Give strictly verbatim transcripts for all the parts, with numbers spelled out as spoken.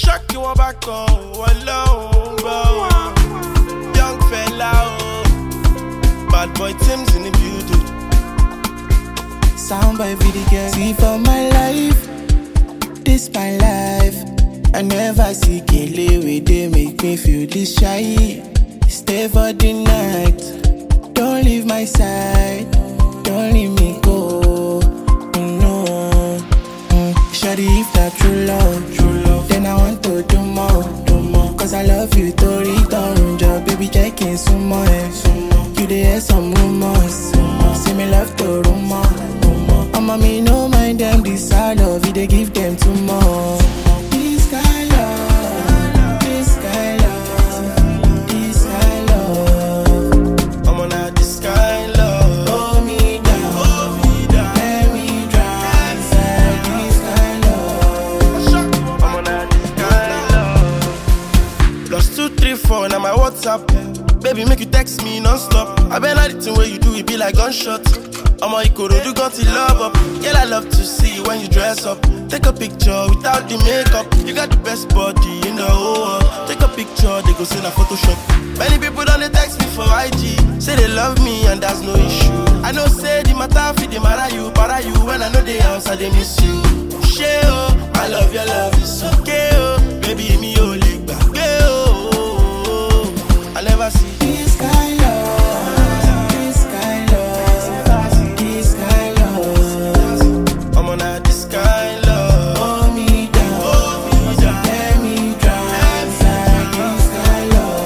shock you back on, alone, bro. Young fella, oh. Bad boy Tim's in the building. Sound by video girl. See for my life, this my life. I never see Kele where they make me feel this shy. Stay for the night, don't leave my side, don't leave me go. No, mm. Shawty, if that true love, true love, then I want to do more, do more. Cause I love you, to return job, baby, checking some more. You there some rumors, say me love to rumor. I'ma me no mind them, this I love you, they give them two more. This guy love, this guy love, this guy love. I'm on that this kind love. Hold me down, Hold me down. let me drown inside this kind love. I'm on that this kind love. Plus two, three, four, now my WhatsApp. Baby, make you text me non-stop. I bet not the thing where you do, it be like gunshot. I'm a ikoro, you got to love up. Girl, I love to see you when you dress up. Take a picture without the makeup. You got the best body in the whole world. Take a picture, they go send a Photoshop. Many people don't they text me for I G. Say they love me and that's no issue. I know say the matter fit the matter you, para you. When I know they answer, they miss you. Share, oh, I love your love, it's okay, oh. Baby, me only back, oh. I never see This guy love, this guy love, this guy love. I'm on that this kind love. Hold me down, Hold me down. let me drown inside this guy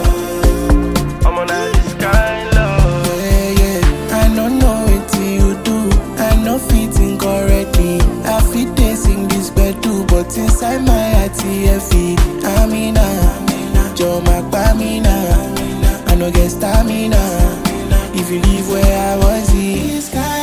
love. I'm on that this kind love. Yeah, yeah, I don't know what you do, I know fitting correctly. I fit they sing this bed too, but inside my heart, T-F-E. Amina, Joe Macbamina, I no get stamina. If you leave where I was, this guy